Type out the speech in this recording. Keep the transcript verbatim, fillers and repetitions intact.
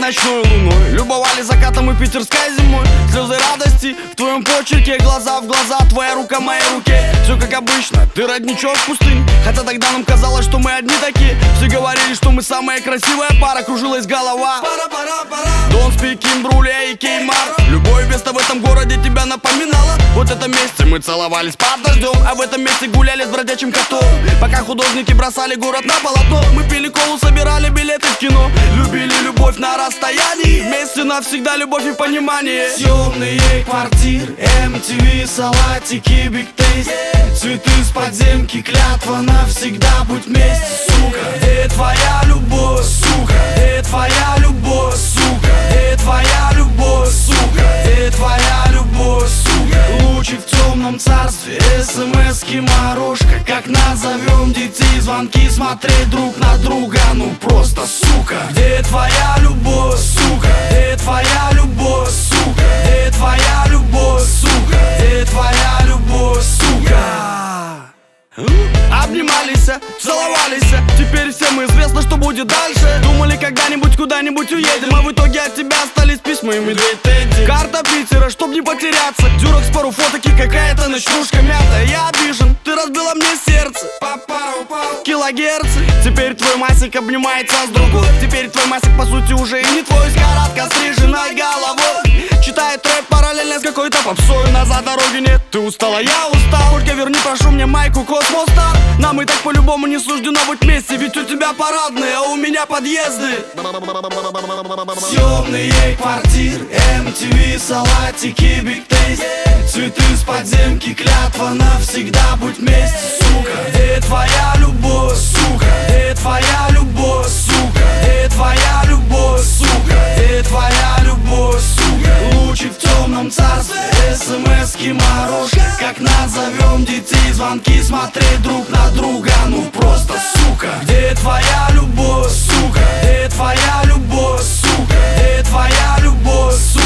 ночной луной, любовали закатом и питерской зимой. Слезы радости в твоем почерке, глаза в глаза, твоя рука в моей руке. Все как обычно, ты родничок в пустыне. Хотя тогда нам казалось, что мы одни такие. Все говорили, что мы самая красивая пара, кружилась голова. Пара, пара, пара. Don't speak in Бруле и Кеймар. Любое место в этом городе тебя напоминало. Вот это месте мы целовались под дождем, а в этом месте гуляли с бродячим котом. Пока художники бросали город на полотно, мы пили колу, собирали билеты в кино. Любили любовь на расстоянии, вместе навсегда любовь и понимание. Съемные квартиры, эм ти ви, салатики, биг тейст, цветы с подземки, клятва навсегда будь вместе, сука. Где твоя любовь, сука? Где твоя любовь, сука? Где твоя любовь, сука? Где твоя любовь, сука? Лучи в темном царстве, смс-ки, морожка. Как назовем детей, звонки, смотреть друг на друга, ну просто, сука. Где твоя любовь, сука? Где твоя любовь, сука? Где твоя любовь, сука? Где твоя любовь, сука? Обнимались, целовались, теперь всем известно, что будет дальше. Думали, когда-нибудь куда-нибудь уедем, а в итоге от тебя остались письма и медведь Тедди. Карта Питера, чтоб не потеряться, дюрок с пару фоток и какая-то ночнушка мятая. Я обижен, ты разбила мне сердце, килогерцы. Теперь твой Масик обнимается с другой. Теперь твой Масик по сути уже и не твой, с коротко стриженной головой. Читает рэп параллельно с какой-то попсой. Назад дороги нет, ты устала, я устал. Только верни, прошу мне майку Космос Стар. Нам и так по-любому не суждено быть вместе, ведь у тебя парадные, а у меня подъезды. Съемные квартиры, эм ти ви, салатики, биг тейст, цветы с подземки, клятва навсегда будь вместе, сука. Где твоя любовь, сука? Где твоя любовь, сука? Где твоя любовь, сука? Где твоя любовь, сука? Лучи в темном царстве, смс-ки, морожка. Как назовем детей, звонки, смотреть друг на друга, ну просто, сука. Где твоя любовь, сука? Где твоя любовь, сука? Где твоя любовь, сука?